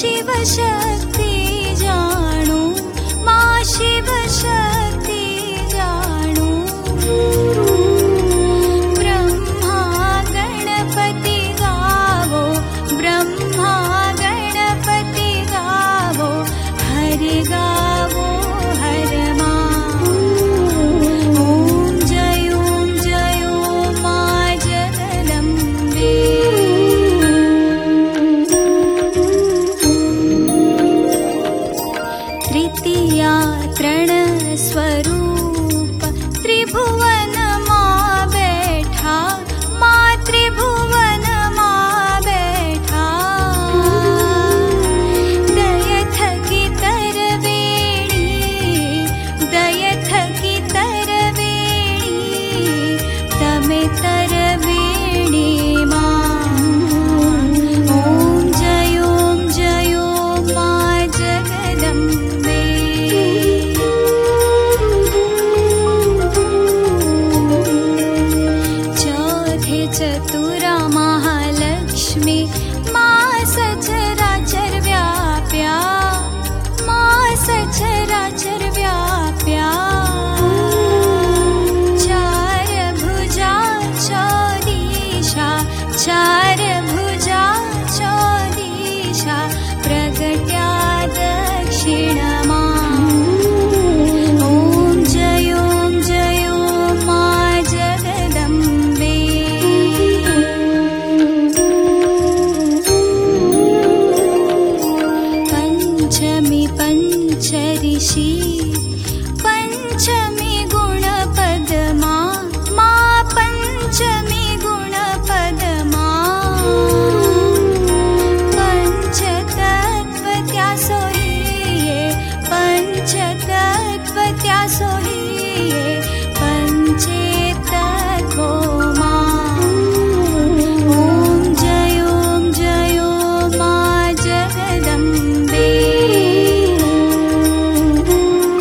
शिवशक्ति जाणु मा शिवशक्ति जाणु ब्रह्मा गणपति गावो ब्रह्मा गणपति गावो हरि गावो हर मा ॐ जय मा जगदम्बे तृतीया तृणस्वरूप त्रिभुवन मा बैठा मा त्रिभुवन मा बैठा दयथ की तरवेणी तमे तरवेणी मा ॐ जय मा जगदम्बे चौथे चतुरा महालक्ष्मी मा सचराचर व्याप्या मा सचराचर व्याप्या चार भुजा चौदिशा प्रगट्या दक्षिणमा ॐ जय मा जगदम्बे पंचमी पंचऋषि पंचमी गुणपदमा मा पंचमी गुणपदमा पंचतत्व त्या सोहिये पंचेतत्वो मा ॐ जय मा जगदम्बे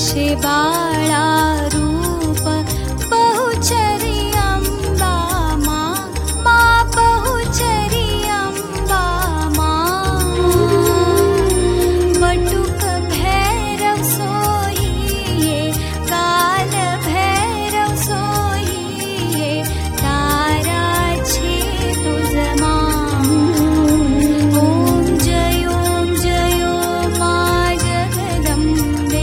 तेरशे बाळा रूप बहुचरी अंबा माँ, माँ बहुचरी अंबा माँ। बटुक भैरव सोहिए, काल भैरव सोहिए, तारा छे तुझ माँ। ओम जय माँ जगदम्बे।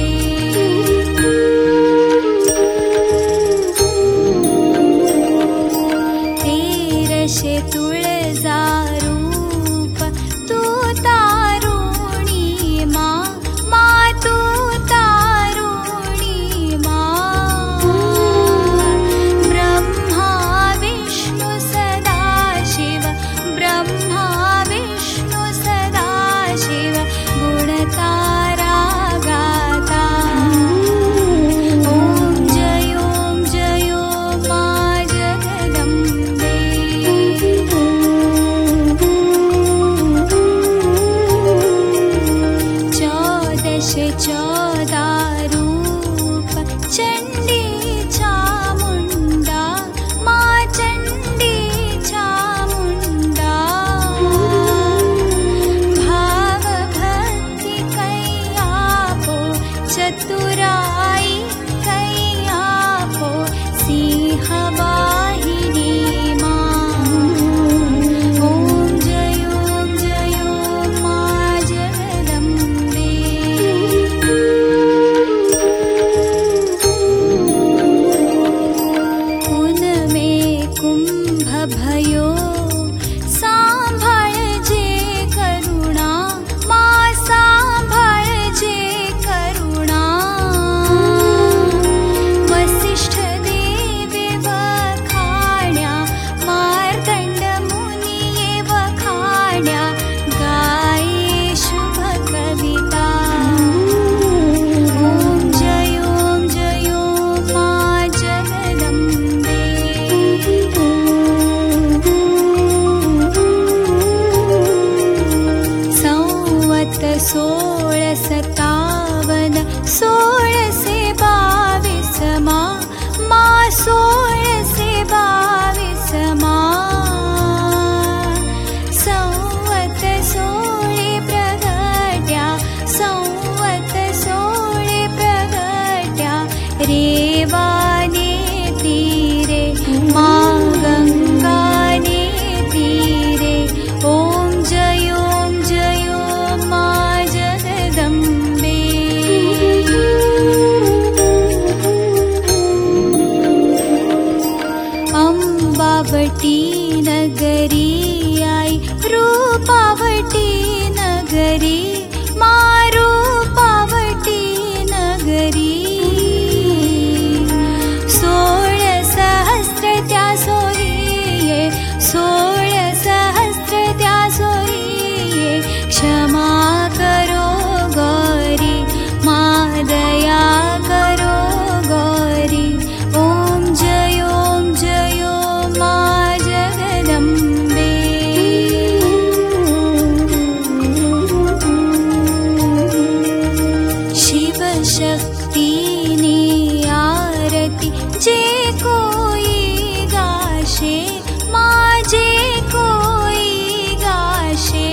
तेरशे तुळजा रूप तू तारुणी माँ, माँ तू तारुणी माँ। ब्रह्मा विष्णु सदाशिव, ब्रह्मा विष्णु सदाशिव, गुणतारा गाता। ओम जय माँ जगदम्बे। चौदशे चौदा रूप चंडी चामुंडा माँ, चंडी चामुंडा। भाव भक्ति कैयापो, चतुराई कैयापो, सिंह वाहिनी माँ। ओम जय माँ जगदम्बे। उनमे कुंभ भयो सांभळजे करुणा माँ, सांभळजे करुणा। वसिष्ठ देवी वखाण्या, मार्तंड मुनिये वखाण्या, गाये शुभ कविता। ओम जय माँ जगदम्बे। संवत 1657 1622 माँ, माँ 1622 माँ। संवत 16 प्रगट्या, संवत 16 प्रगट्या, रेवाने तीरे माँ गंगाने तीरे। ओम जय माँ जगदम्बे। अम्बावटी नगरी आई, रूपावटी नगरी माँ, रूपावटी नगरी। 16 सहस्त्र त्या सोहिए, 16 सहस्त्र त्या सोहिए, क्षमा करो गौरी माँ, दया करो गौरी। ओम जय माँ जगदम्बे। शिव शक्तिनी आरती जे कोई गाशे माँ, जे कोई गाशे।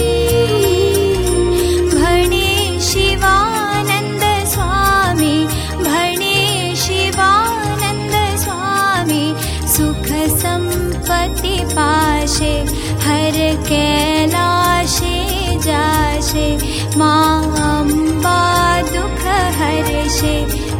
भणे शिवानंद स्वामी, भणे शिवानंद स्वामी, सुख संपत्ति पाशे, हर कैलाशे जाशे। माँ अम्बा दुख हरशे।